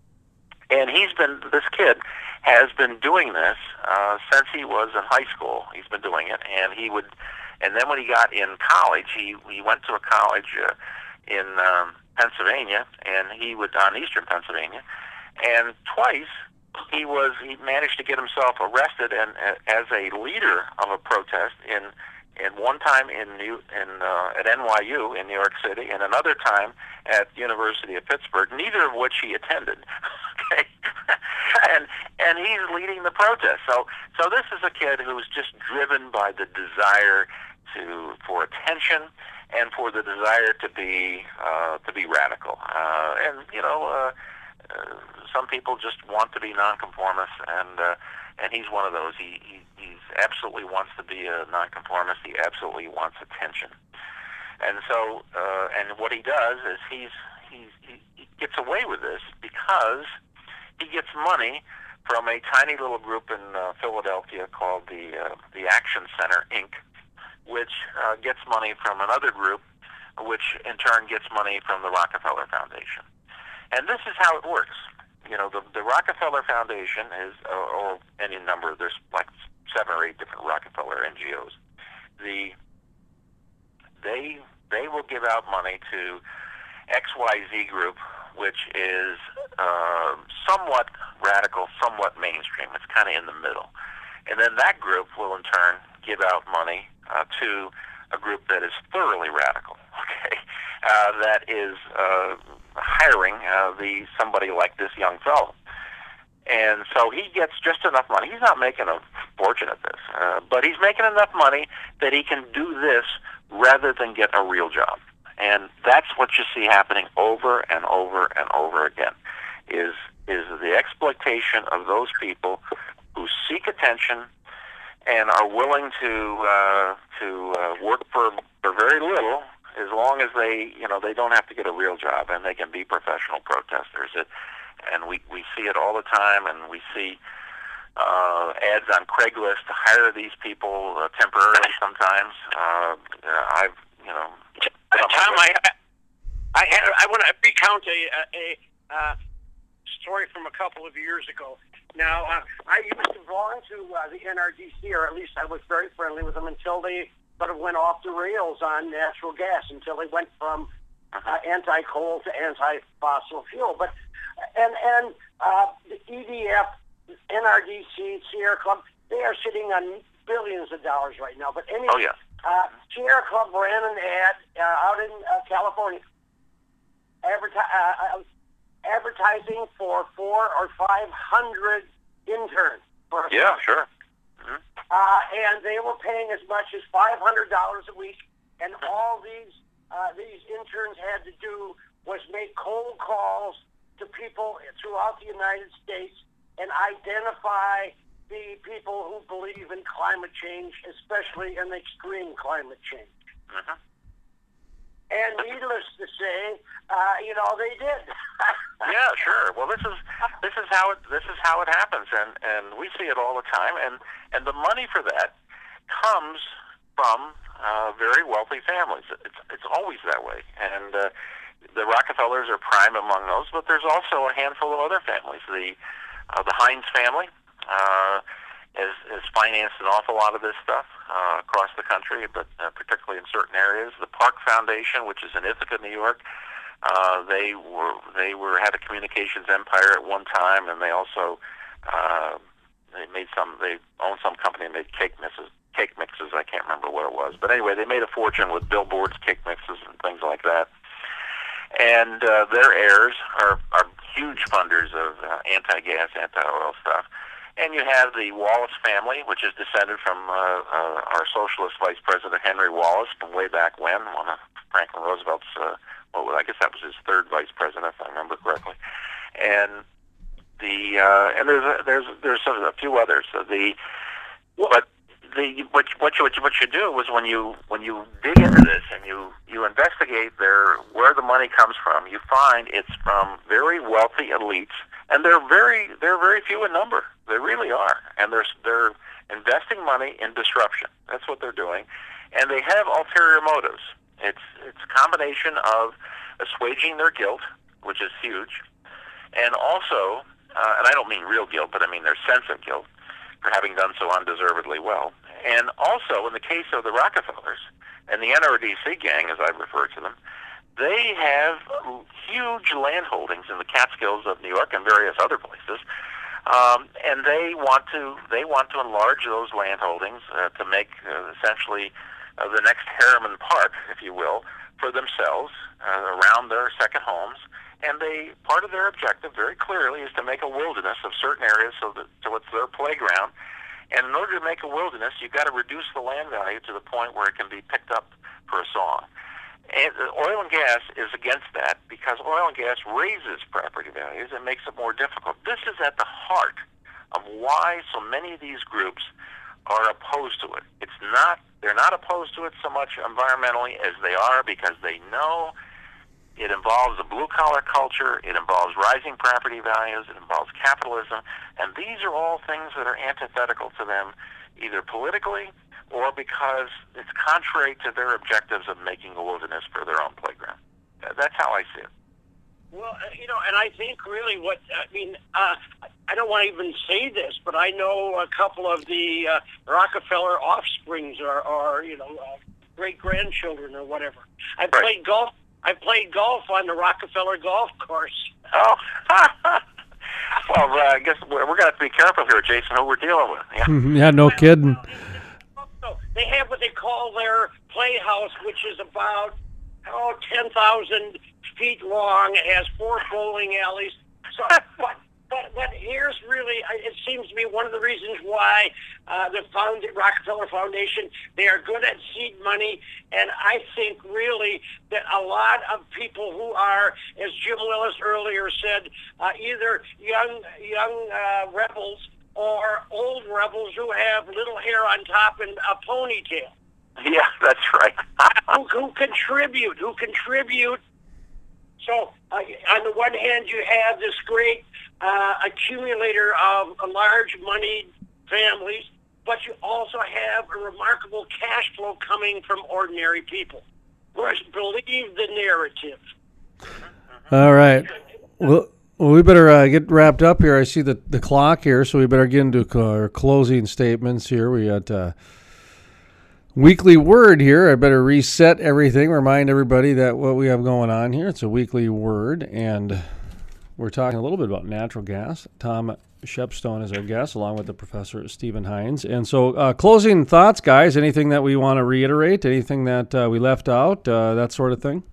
[SPEAKER 2] and he's been this kid has been doing this uh, since he was in high school. He's been doing it, and he would, and then when he got in college, he he went to a college uh, in um, Pennsylvania, and he would on Eastern Pennsylvania, and twice. He was. He managed to get himself arrested, and uh, as a leader of a protest in, in one time in New, in uh, at N Y U in New York City, and another time at the University of Pittsburgh. Neither of which he attended. Okay, and and he's leading the protest. So so this is a kid who's just driven by the desire to for attention and for the desire to be uh, to be radical. Uh, and you know. Uh, Uh, some people just want to be nonconformists, and uh, and he's one of those. He, he he's absolutely wants to be a nonconformist. He absolutely wants attention, and so uh, and what he does is he's, he's he he gets away with this because he gets money from a tiny little group in uh, Philadelphia called the uh, the Action Center Incorporated, which uh, gets money from another group, which in turn gets money from the Rockefeller Foundation. And this is how it works. You know, the, the Rockefeller Foundation is, or, or any number, there's like seven or eight different Rockefeller N G Os. The they they will give out money to X Y Z group, which is uh, somewhat radical, somewhat mainstream. It's kind of in the middle. And then that group will in turn give out money uh, to a group that is thoroughly radical. Okay, uh, that is. Uh, hiring uh, the somebody like this young fellow. And so he gets just enough money. He's not making a fortune at this, uh, but he's making enough money that he can do this rather than get a real job. And that's what you see happening over and over and over again, is is the exploitation of those people who seek attention and are willing to uh, to uh, work for, for very little, as long as they, you know, they don't have to get a real job and they can be professional protesters. It, and we, we see it all the time, and we see uh, ads on Craigslist to hire these people uh, temporarily sometimes. Uh, I've, you know...
[SPEAKER 3] Uh, Tom, I, I, I want to recount a, a, a uh, story from a couple of years ago. Now, uh, I used to belong to uh, the N R D C, or at least I was very friendly with them until they sort of went off the rails on natural gas, until they went from uh, anti-coal to anti-fossil fuel. But and and uh, the E D F, N R D C, Sierra Club, they are sitting on billions of dollars right now. But anyway,
[SPEAKER 2] Oh, yeah.
[SPEAKER 3] uh, Sierra Club ran an ad uh, out in uh, California, adverti- uh, uh, advertising for four or five hundred interns. For a
[SPEAKER 2] Yeah,
[SPEAKER 3] summer.
[SPEAKER 2] sure. Mm-hmm.
[SPEAKER 3] Uh, and they were paying as much as five hundred dollars a week, and all these uh, these interns had to do was make cold calls to people throughout the United States and identify the people who believe in climate change, especially in extreme climate change.
[SPEAKER 2] Mm-hmm.
[SPEAKER 3] And needless to say, uh, you know, they did.
[SPEAKER 2] Yeah, sure. Well, this is this is how it this is how it happens, and, and we see it all the time. And, and the money for that comes from uh, very wealthy families. It's it's always that way. And uh, the Rockefellers are prime among those, but there's also a handful of other families. The uh, the Heinz family uh, has, has financed an awful lot of this stuff uh, across the country, but uh, particularly in certain areas. The Park Foundation, which is in Ithaca, New York. Uh, they were they were had a communications empire at one time, and they also uh, they made some they owned some company that made cake mixes cake mixes. I can't remember what it was, but anyway, they made a fortune with billboards, cake mixes, and things like that. And uh, their heirs are are huge funders of uh, anti-gas, anti-oil stuff. And you have the Wallace family, which is descended from uh, uh, our socialist vice president Henry Wallace from way back when, one of Franklin Roosevelt's. Uh, well, I guess that was his third vice president, if I remember correctly. And the uh, and there's a, there's there's a few others. So the but the what what you what you do is when you when you dig into this and you you investigate their where the money comes from, you find it's from very wealthy elites, and they're very they're very few in number. They really are, and they're they're investing money in disruption. That's what they're doing, and they have ulterior motives. It's it's a combination of assuaging their guilt, which is huge, and also, uh, and I don't mean real guilt, but I mean their sense of guilt for having done so undeservedly well. And also, in the case of the Rockefellers and the N R D C gang, as I refer to them, they have huge land holdings in the Catskills of New York and various other places, um, and they want to they want to enlarge those land holdings uh, to make uh, essentially uh, the next Harriman Park, if you will, for themselves uh, around their second homes. And they part of their objective, very clearly, is to make a wilderness of certain areas so that so it's their playground. And in order to make a wilderness, you've got to reduce the land value to the point where it can be picked up for a song. And oil and gas is against that because oil and gas raises property values and makes it more difficult. This is at the heart of why so many of these groups are opposed to it. It's not they're not opposed to it so much environmentally as they are because they know it involves a blue-collar culture, it involves rising property values, it involves capitalism, and these are all things that are antithetical to them, either politically or because it's contrary to their objectives of making a wilderness for their own playground. That's how I see it.
[SPEAKER 3] Well, uh, you know, and I think really what, I mean, uh, I don't want to even say this, but I know a couple of the uh, Rockefeller offsprings or, or you know, uh, great-grandchildren or whatever. I
[SPEAKER 2] Right.
[SPEAKER 3] played golf. I played golf on the Rockefeller golf course.
[SPEAKER 2] Oh, well, uh, I guess we're, we're going to have to be careful here, Jason, who we're dealing with. Yeah,
[SPEAKER 1] Yeah, no kidding.
[SPEAKER 3] So they have what they call their playhouse, which is about oh ten thousand feet long. It has four bowling alleys. So, but but but here's really it seems to me one of the reasons why uh, the found Rockefeller Foundation, they are good at seed money, and I think really that a lot of people who are, as Jim Willis earlier said, uh, either young young uh, rebels or old rebels who have little hair on top and a ponytail.
[SPEAKER 2] yeah, that's right.
[SPEAKER 3] who, who contribute, who contribute. So uh, on the one hand, you have this great uh, accumulator of large moneyed families, but you also have a remarkable cash flow coming from ordinary people who believe the narrative.
[SPEAKER 1] All right. Well, Well, we better uh, get wrapped up here. I see the, the clock here, so we better get into our closing statements here. We got uh, weekly word here. I better reset everything, remind everybody that what we have going on here. It's a weekly word, and we're talking a little bit about natural gas. Tom Shepstone is our guest, along with the Professor Stephen Hines. And so uh, closing thoughts, guys, anything that we want to reiterate, anything that uh, we left out, uh, that sort of thing?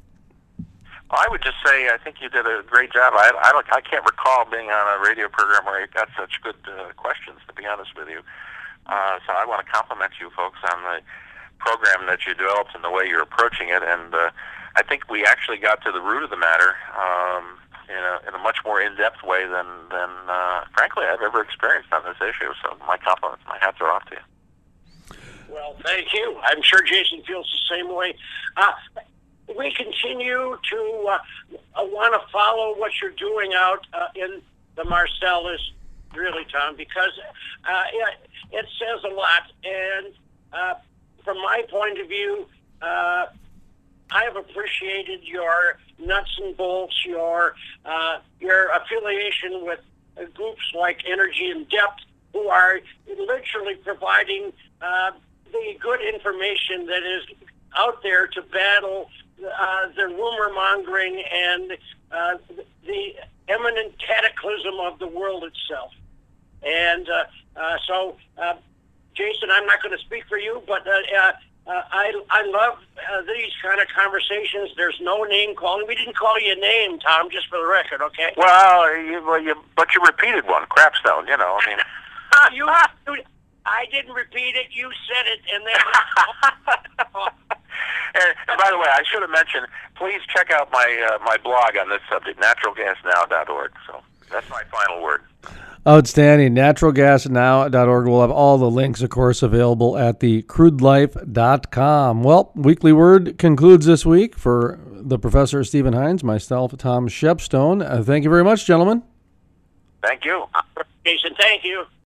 [SPEAKER 2] I would just say I think you did a great job. I I, don't, I can't recall being on a radio program where you got such good uh, questions, to be honest with you. Uh, so I want to compliment you folks on the program that you developed and the way you're approaching it. And uh, I think we actually got to the root of the matter um, in, a, in a much more in-depth way than, than uh, frankly, I've ever experienced on this issue. So my compliments, my hats are off to you.
[SPEAKER 3] Well, thank you. I'm sure Jason feels the same way. Uh, we continue to uh, uh, want to follow what you're doing out uh, in the Marcellus, really, Tom, because uh, it, it says a lot. And uh, from my point of view, uh, I have appreciated your nuts and bolts, your uh, your affiliation with uh, groups like Energy in Depth, who are literally providing uh, the good information that is out there to battle uh, the rumor mongering and uh, the imminent cataclysm of the world itself. And uh, uh, so, uh, Jason, I'm not going to speak for you, but uh, uh, uh, I I love uh, these kind of conversations. There's no name calling. We didn't call you a name, Tom, just for the record, okay?
[SPEAKER 2] Well, you, well you, but you repeated one, Crapstone, you know. I mean,
[SPEAKER 3] you, you, I didn't repeat it. You said it, and then...
[SPEAKER 2] and, and by the way, I should have mentioned, please check out my uh, my blog on this subject, natural gas now dot org. So that's my final word.
[SPEAKER 1] Outstanding. natural gas now dot org. We'll have all the links, of course, available at the crude life dot com. Well, Weekly Word concludes this week. For the Professor Stephen Hines, myself, Tom Shepstone. Uh, thank you very much, gentlemen.
[SPEAKER 2] Thank you.
[SPEAKER 3] Jason, thank you.